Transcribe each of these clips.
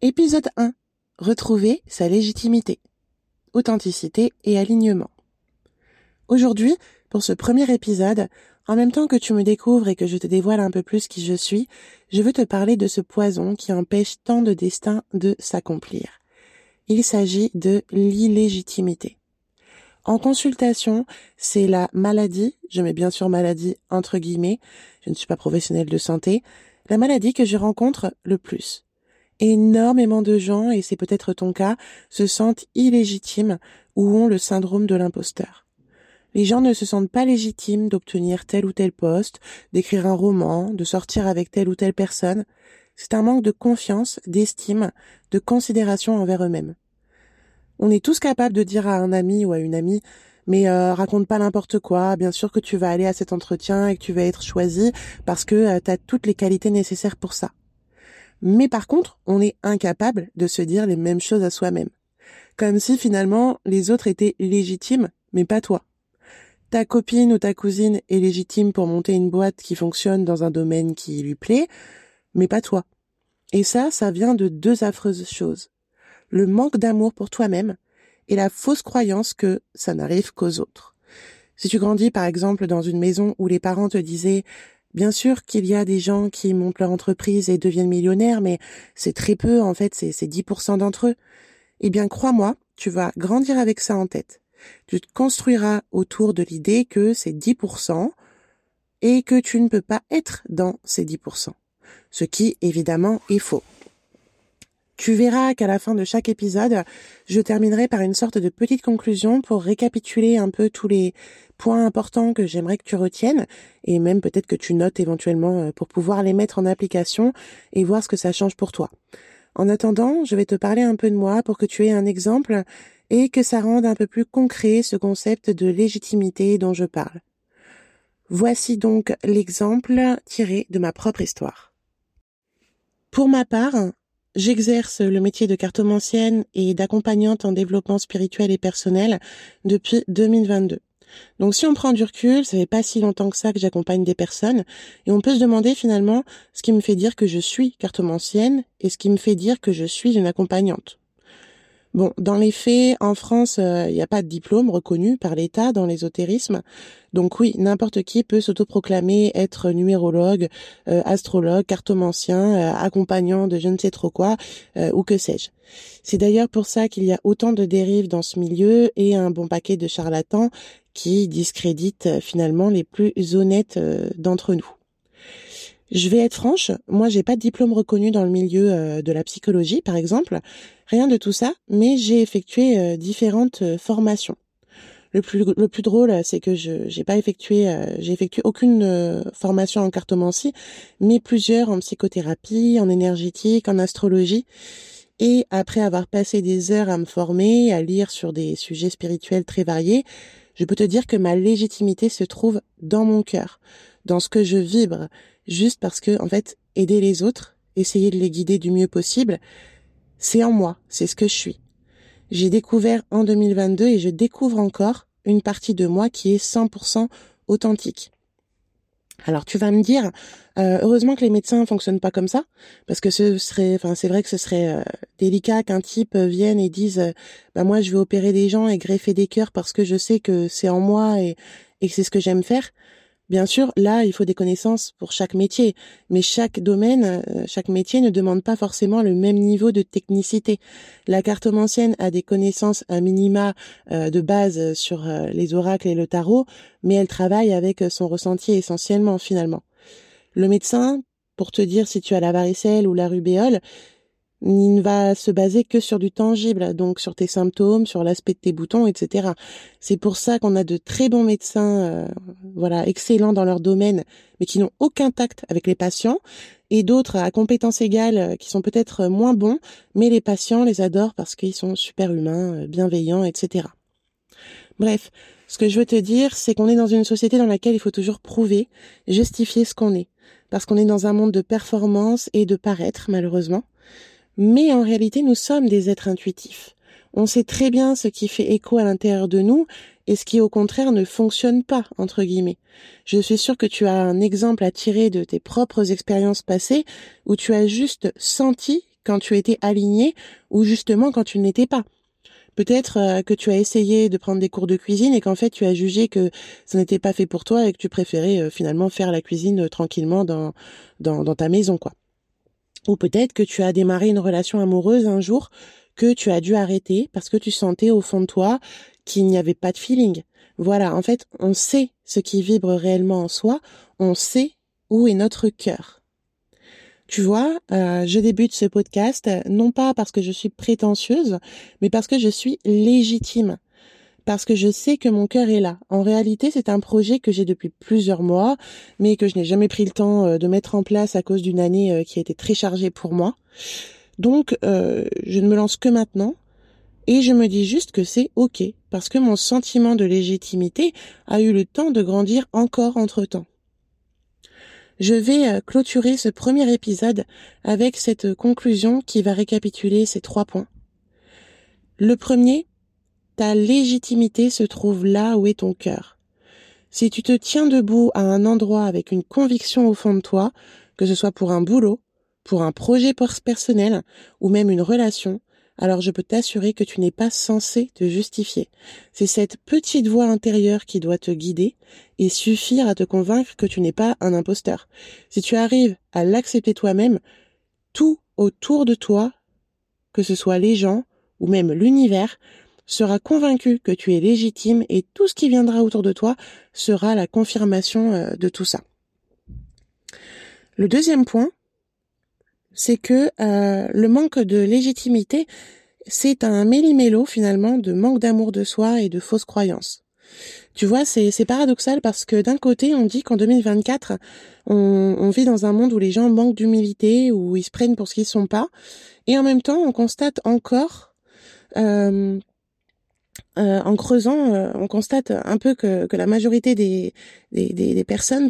Épisode 1. Retrouver sa légitimité, authenticité et alignement. Aujourd'hui, pour ce premier épisode, en même temps que tu me découvres et que je te dévoile un peu plus qui je suis, je veux te parler de ce poison qui empêche tant de destins de s'accomplir. Il s'agit de l'illégitimité. En consultation, c'est la maladie, je mets bien sûr maladie entre guillemets, je ne suis pas professionnelle de santé, la maladie que je rencontre le plus. Énormément de gens, et c'est peut-être ton cas, se sentent illégitimes ou ont le syndrome de l'imposteur. Les gens ne se sentent pas légitimes d'obtenir tel ou tel poste, d'écrire un roman, de sortir avec telle ou telle personne. C'est un manque de confiance, d'estime, de considération envers eux-mêmes. On est tous capables de dire à un ami ou à une amie « mais raconte pas n'importe quoi, bien sûr que tu vas aller à cet entretien et que tu vas être choisi parce que tu as toutes les qualités nécessaires pour ça ». Mais par contre, on est incapable de se dire les mêmes choses à soi-même. Comme si finalement, les autres étaient légitimes, mais pas toi. Ta copine ou ta cousine est légitime pour monter une boîte qui fonctionne dans un domaine qui lui plaît, mais pas toi. Et ça vient de deux affreuses choses. Le manque d'amour pour toi-même et la fausse croyance que ça n'arrive qu'aux autres. Si tu grandis par exemple dans une maison où les parents te disaient « Bien sûr qu'il y a des gens qui montent leur entreprise et deviennent millionnaires, mais c'est très peu, en fait, c'est 10% d'entre eux. » Eh bien, crois-moi, tu vas grandir avec ça en tête. Tu te construiras autour de l'idée que c'est 10% et que tu ne peux pas être dans ces 10%. Ce qui, évidemment, est faux. Tu verras qu'à la fin de chaque épisode, je terminerai par une sorte de petite conclusion pour récapituler un peu tous les points importants que j'aimerais que tu retiennes et même peut-être que tu notes éventuellement pour pouvoir les mettre en application et voir ce que ça change pour toi. En attendant, je vais te parler un peu de moi pour que tu aies un exemple et que ça rende un peu plus concret ce concept de légitimité dont je parle. Voici donc l'exemple tiré de ma propre histoire. Pour ma part, j'exerce le métier de cartomancienne et d'accompagnante en développement spirituel et personnel depuis 2022. Donc si on prend du recul, ça fait pas si longtemps que ça que j'accompagne des personnes et on peut se demander finalement ce qui me fait dire que je suis cartomancienne et ce qui me fait dire que je suis une accompagnante. Bon, dans les faits, en France, il n'y a pas de diplôme reconnu par l'État dans l'ésotérisme. Donc oui, n'importe qui peut s'autoproclamer être numérologue, astrologue, cartomancien, accompagnant de je ne sais trop quoi, ou que sais-je. C'est d'ailleurs pour ça qu'il y a autant de dérives dans ce milieu et un bon paquet de charlatans qui discréditent finalement les plus honnêtes d'entre nous. Je vais être franche, moi j'ai pas de diplôme reconnu dans le milieu de la psychologie par exemple, rien de tout ça, mais j'ai effectué différentes formations. Le plus drôle, c'est que j'ai effectué aucune formation en cartomancie, mais plusieurs en psychothérapie, en énergétique, en astrologie. Et après avoir passé des heures à me former, à lire sur des sujets spirituels très variés, je peux te dire que ma légitimité se trouve dans mon cœur, dans ce que je vibre, juste parce que, en fait, aider les autres, essayer de les guider du mieux possible, c'est en moi, c'est ce que je suis. J'ai découvert en 2022 et je découvre encore une partie de moi qui est 100% authentique. Alors tu vas me dire, heureusement que les médecins fonctionnent pas comme ça, parce que c'est vrai que ce serait délicat qu'un type vienne et dise, moi je vais opérer des gens et greffer des cœurs parce que je sais que c'est en moi et que c'est ce que j'aime faire. Bien sûr, là, il faut des connaissances pour chaque métier, mais chaque domaine, chaque métier ne demande pas forcément le même niveau de technicité. La cartomancienne a des connaissances à minima de base sur les oracles et le tarot, mais elle travaille avec son ressenti essentiellement finalement. Le médecin, pour te dire si tu as la varicelle ou la rubéole, il ne va se baser que sur du tangible, donc sur tes symptômes, sur l'aspect de tes boutons, etc. C'est pour ça qu'on a de très bons médecins, excellents dans leur domaine, mais qui n'ont aucun tact avec les patients, et d'autres à compétences égales qui sont peut-être moins bons, mais les patients les adorent parce qu'ils sont super humains, bienveillants, etc. Bref, ce que je veux te dire, c'est qu'on est dans une société dans laquelle il faut toujours prouver, justifier ce qu'on est, parce qu'on est dans un monde de performance et de paraître, malheureusement. Mais en réalité, nous sommes des êtres intuitifs. On sait très bien ce qui fait écho à l'intérieur de nous et ce qui, au contraire, ne fonctionne pas, entre guillemets. Je suis sûre que tu as un exemple à tirer de tes propres expériences passées où tu as juste senti quand tu étais aligné ou justement quand tu ne l'étais pas. Peut-être que tu as essayé de prendre des cours de cuisine et qu'en fait tu as jugé que ça n'était pas fait pour toi et que tu préférais finalement faire la cuisine tranquillement dans ta maison, quoi. Ou peut-être que tu as démarré une relation amoureuse un jour que tu as dû arrêter parce que tu sentais au fond de toi qu'il n'y avait pas de feeling. Voilà, en fait, on sait ce qui vibre réellement en soi, on sait où est notre cœur. Tu vois, je débute ce podcast non pas parce que je suis prétentieuse, mais parce que je suis légitime. Parce que je sais que mon cœur est là. En réalité, c'est un projet que j'ai depuis plusieurs mois, mais que je n'ai jamais pris le temps de mettre en place à cause d'une année qui a été très chargée pour moi. Donc, je ne me lance que maintenant, et je me dis juste que c'est OK, parce que mon sentiment de légitimité a eu le temps de grandir encore entre-temps. Je vais clôturer ce premier épisode avec cette conclusion qui va récapituler ces 3 points. Le premier, ta légitimité se trouve là où est ton cœur. Si tu te tiens debout à un endroit avec une conviction au fond de toi, que ce soit pour un boulot, pour un projet personnel ou même une relation, alors je peux t'assurer que tu n'es pas censé te justifier. C'est cette petite voix intérieure qui doit te guider et suffire à te convaincre que tu n'es pas un imposteur. Si tu arrives à l'accepter toi-même, tout autour de toi, que ce soit les gens ou même l'univers, sera convaincu que tu es légitime et tout ce qui viendra autour de toi sera la confirmation de tout ça. Le deuxième point, c'est que le manque de légitimité, c'est un méli-mélo finalement de manque d'amour de soi et de fausses croyances. Tu vois, c'est paradoxal parce que d'un côté, on dit qu'en 2024, on vit dans un monde où les gens manquent d'humilité, où ils se prennent pour ce qu'ils sont pas, et en même temps, on constate encore en creusant, on constate un peu que la majorité des personnes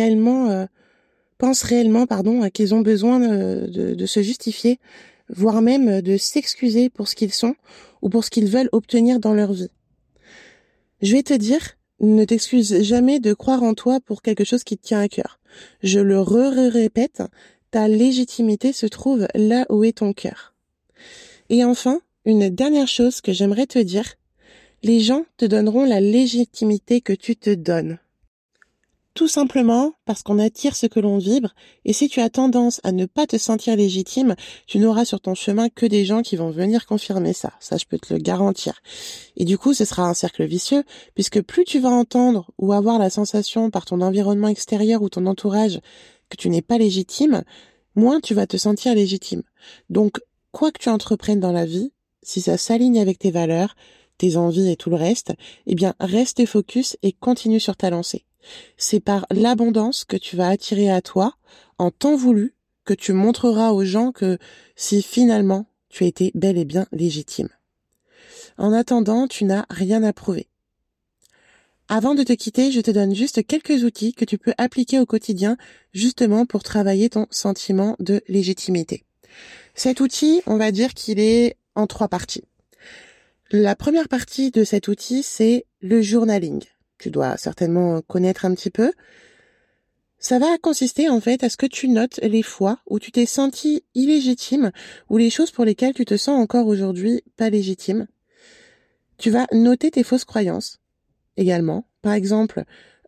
pensent réellement, qu'ils ont besoin de se justifier, voire même de s'excuser pour ce qu'ils sont ou pour ce qu'ils veulent obtenir dans leur vie. Je vais te dire, ne t'excuse jamais de croire en toi pour quelque chose qui te tient à cœur. Je le répète, ta légitimité se trouve là où est ton cœur. Et enfin, une dernière chose que j'aimerais te dire, les gens te donneront la légitimité que tu te donnes. Tout simplement parce qu'on attire ce que l'on vibre, et si tu as tendance à ne pas te sentir légitime, tu n'auras sur ton chemin que des gens qui vont venir confirmer ça. Ça, je peux te le garantir. Et du coup, ce sera un cercle vicieux, puisque plus tu vas entendre ou avoir la sensation par ton environnement extérieur ou ton entourage que tu n'es pas légitime, moins tu vas te sentir légitime. Donc, quoi que tu entreprennes dans la vie, si ça s'aligne avec tes valeurs, tes envies et tout le reste, eh bien, reste focus et continue sur ta lancée. C'est par l'abondance que tu vas attirer à toi, en temps voulu, que tu montreras aux gens que si finalement tu as été bel et bien légitime. En attendant, tu n'as rien à prouver. Avant de te quitter, je te donne juste quelques outils que tu peux appliquer au quotidien, justement pour travailler ton sentiment de légitimité. Cet outil, on va dire qu'il est en 3 parties. La première partie de cet outil, c'est le journaling. Tu dois certainement connaître un petit peu. Ça va consister en fait à ce que tu notes les fois où tu t'es senti illégitime ou les choses pour lesquelles tu te sens encore aujourd'hui pas légitime. Tu vas noter tes fausses croyances également. Par exemple,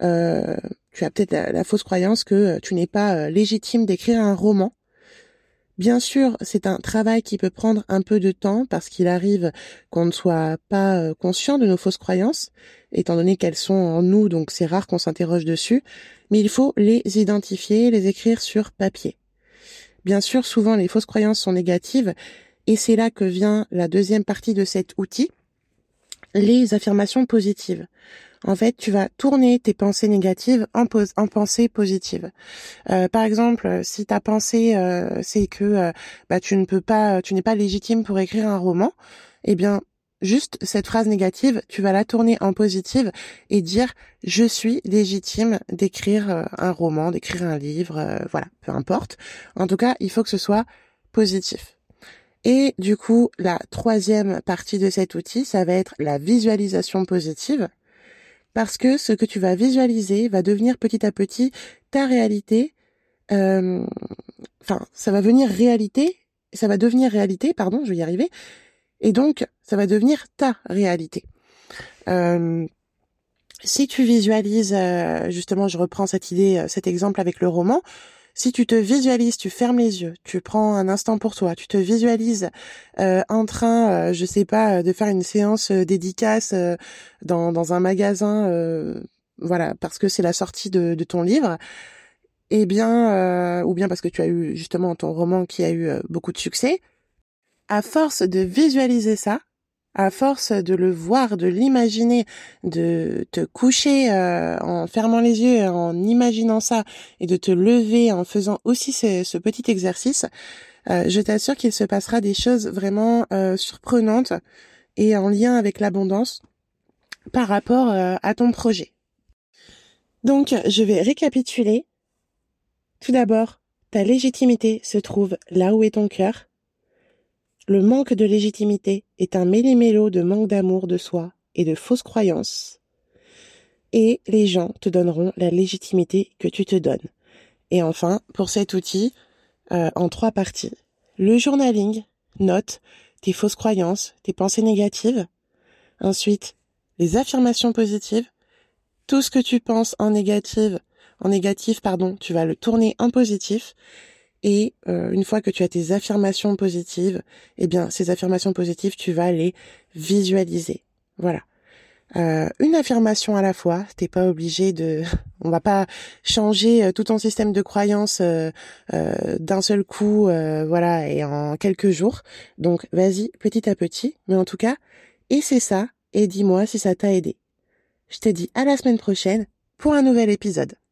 tu as peut-être la fausse croyance que tu n'es pas légitime d'écrire un roman. Bien sûr, c'est un travail qui peut prendre un peu de temps parce qu'il arrive qu'on ne soit pas conscient de nos fausses croyances, étant donné qu'elles sont en nous, donc c'est rare qu'on s'interroge dessus, mais il faut les identifier, les écrire sur papier. Bien sûr, souvent les fausses croyances sont négatives, et c'est là que vient la deuxième partie de cet outil, les affirmations positives. En fait, tu vas tourner tes pensées négatives en pensées positives. Par exemple, si ta pensée c'est que tu n'es pas légitime pour écrire un roman, eh bien juste cette phrase négative, tu vas la tourner en positive et dire je suis légitime d'écrire un roman, d'écrire un livre, voilà, peu importe. En tout cas, il faut que ce soit positif. Et du coup, la troisième partie de cet outil, ça va être la visualisation positive. Parce que ce que tu vas visualiser va devenir petit à petit ta réalité. Ça va venir réalité ça va devenir réalité, pardon, je vais y arriver, et donc ça va devenir ta réalité. Si tu visualises, justement, je reprends cette idée, cet exemple avec le roman, si tu te visualises, tu fermes les yeux, tu prends un instant pour toi, tu te visualises en train, je sais pas, de faire une séance dédicace dans un magasin, voilà, parce que c'est la sortie de ton livre, eh bien, ou bien parce que tu as eu justement ton roman qui a eu beaucoup de succès, à force de visualiser ça, à force de le voir, de l'imaginer, de te coucher en fermant les yeux, en imaginant ça, et de te lever en faisant aussi ce petit exercice, je t'assure qu'il se passera des choses vraiment surprenantes et en lien avec l'abondance par rapport à ton projet. Donc, je vais récapituler. Tout d'abord, ta légitimité se trouve là où est ton cœur. Le manque de légitimité est un méli-mélo de manque d'amour de soi et de fausses croyances. Et les gens te donneront la légitimité que tu te donnes. Et enfin, pour cet outil, en 3 parties. Le journaling, note tes fausses croyances, tes pensées négatives. Ensuite, les affirmations positives. Tout ce que tu penses en négatif, tu vas le tourner en positif. Et une fois que tu as tes affirmations positives, eh bien, ces affirmations positives, tu vas les visualiser. Voilà. Une affirmation à la fois, t'es pas obligé on va pas changer tout ton système de croyances d'un seul coup, voilà, et en quelques jours. Donc, vas-y, petit à petit. Mais en tout cas, essaie ça et dis-moi si ça t'a aidé. Je te dis à la semaine prochaine pour un nouvel épisode.